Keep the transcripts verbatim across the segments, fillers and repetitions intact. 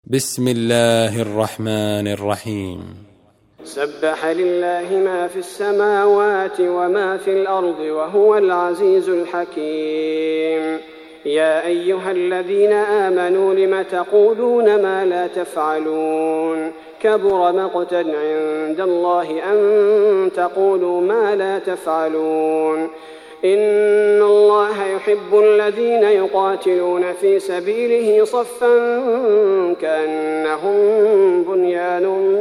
بسم الله الرحمن الرحيم. سبح لله ما في السماوات وما في الأرض وهو العزيز الحكيم. يا أيها الذين آمنوا لم تقولون ما لا تفعلون كبر مقتا عند الله أن تقولوا ما لا تفعلون. إن الله يحب الذين يقاتلون في سبيله صفا كأنهم بنيان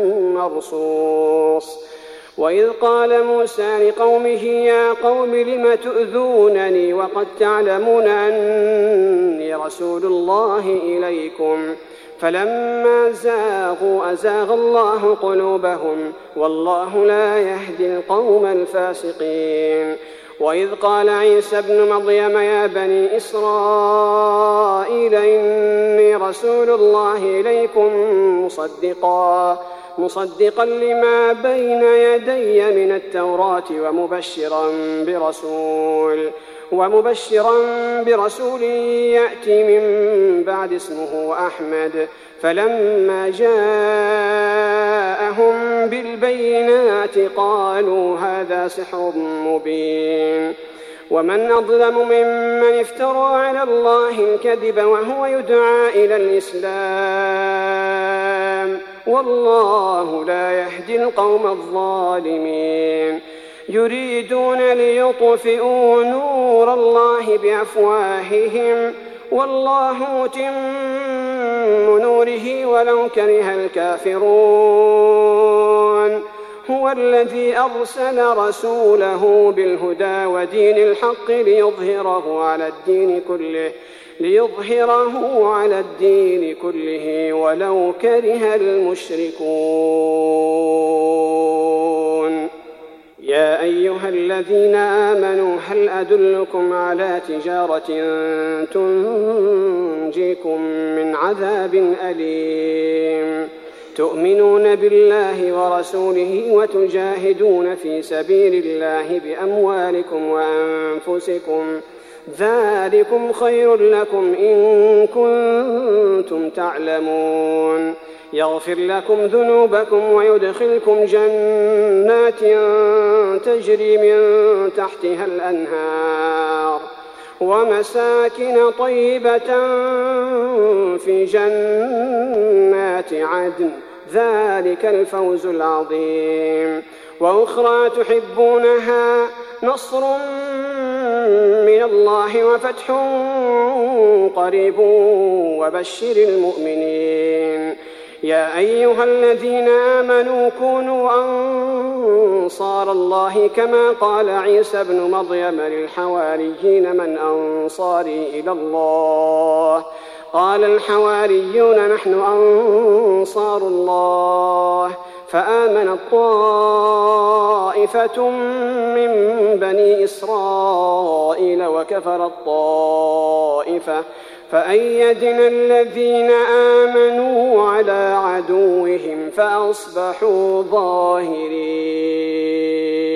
مرصوص. وإذ قال موسى لقومه يا قوم لم تؤذونني وقد تعلمون أني رسول الله إليكم فلما زاغوا أزاغ الله قلوبهم والله لا يهدي القوم الفاسقين. وإذ قال عيسى ابن مريم يا بني إسرائيل إني رسول الله إليكم مصدقا مصدقا لما بين يدي من التوراة ومبشرا برسول ومبشرا برسول يأتي من بعد اسمه أحمد. فلما جاءهم بالبينات قالوا هذا سحر مبين. ومن أظلم ممن افترى على الله الكذب وهو يدعى إلى الإسلام والله لا يهدي القوم الظالمين. يريدون ليطفئوا نور الله بأفواههم والله متم نوره ولو كره الكافرون. هو الذي أرسل رسوله بالهدى ودين الحق ليظهره على الدين كله ليظهره على الدين كله ولو كره المشركون. يا أيها الذين آمنوا هل أدلكم على تجارة تنجيكم من عذاب أليم تؤمنون بالله ورسوله وتجاهدون في سبيل الله بأموالكم وأنفسكم ذلكم خير لكم إن كنتم تعلمون. يغفر لكم ذنوبكم ويدخلكم جنات تجري من تحتها الأنهار ومساكن طيبة في جنات عدن ذلك الفوز العظيم. وأخرى تحبونها نصر من الله وفتح قريب وبشر المؤمنين. يا أيها الذين آمنوا كونوا أنصار الله كما قال عيسى ابن مريم للحواريين من أنصاري إلى الله قال الحواريون نحن أنصار الله. فآمنت طائفة من بني إسرائيل وكفرت طائفة فأيدنا الذين آمنوا على عدوهم فأصبحوا ظاهرين.